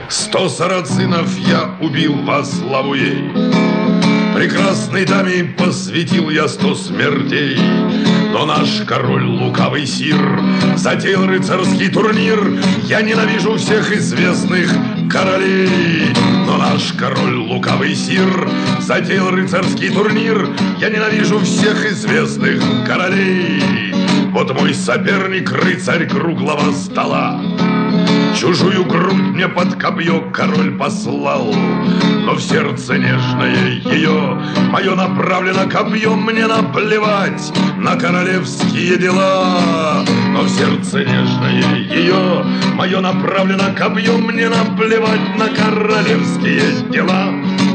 100 сарацинов я убил во славу ей. Прекрасной даме посвятил я 100 смертей. Но наш король лукавый сир затеял рыцарский турнир. Я ненавижу всех известных королей. Но наш король лукавый сир затеял рыцарский турнир. Я ненавижу всех известных королей. Вот мой соперник, рыцарь круглого стола. Чужую грудь мне под копье король послал, но в сердце нежное ее мое направлено копье. Мне наплевать на королевские дела, но в сердце нежное ее мое направлено копье. Мне наплевать на королевские дела.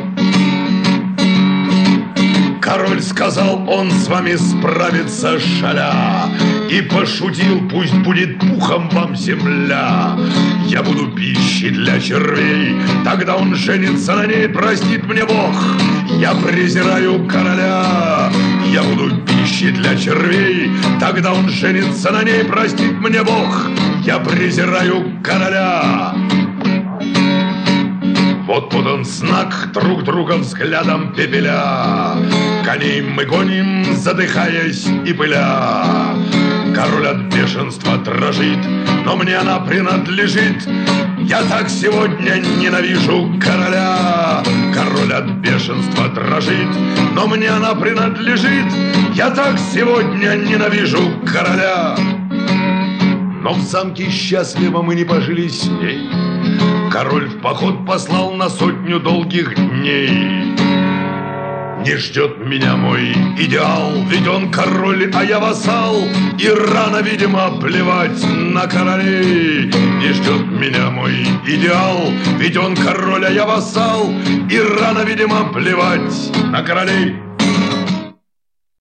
Король сказал, он с вами справится, шаля, и пошутил, пусть будет пухом вам земля. Я буду пищей для червей, тогда он женится на ней, простит мне Бог. Я презираю короля. Я буду пищей для червей, тогда он женится на ней, простит мне Бог. Я презираю короля. Вот подан знак, друг друга взглядом пепеля. Коней мы гоним, задыхаясь и пыля. Король от бешенства дрожит, но мне она принадлежит. Я так сегодня ненавижу короля. Король от бешенства дрожит, но мне она принадлежит. Я так сегодня ненавижу короля. Но в замке счастливо мы не пожили с ней. Король в поход послал на 100 долгих дней. Не ждет меня мой идеал, ведь он король, а я вассал. И рано, видимо, плевать на королей. Не ждет меня мой идеал, ведь он король, а я вассал. И рано, видимо, плевать на королей.